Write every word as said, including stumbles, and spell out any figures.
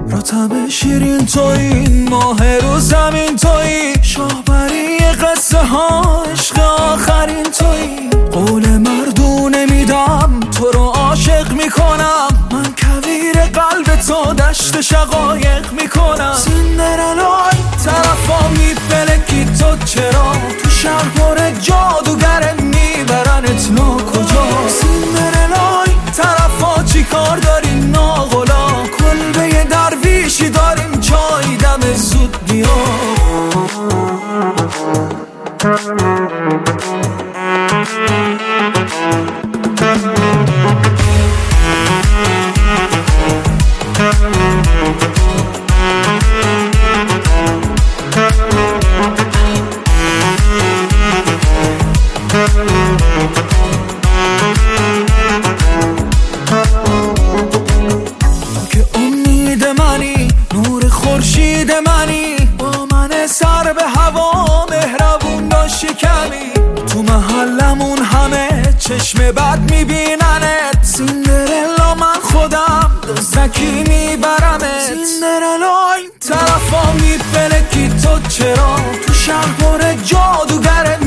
رتب شیرین تویی، ماه رو زمین تویی، شاهبری قصه ها عشق آخرین تویی. قول مردونه میدم تو رو عاشق میکنم، من کویر قلب تو دشت شقایق میکنم. سیندرلای طرفا میپلکی تو چرا، تو شهر پر جادوگره میبرنت ناکجا. سیندرلای طرفا چی کار داری ناغلا، کلبه درویشی داریم چای دم زود بیا. که امید منی، نور خورشید منی، با من سر به هوا مهربون باش کمی. تو محلمون همه چشم بد میبیننت، سیندرلا من خودم دزدکی میبرمت. سیندرلای طرفا میپلکی تو چرا، تو شهر پر جادوگره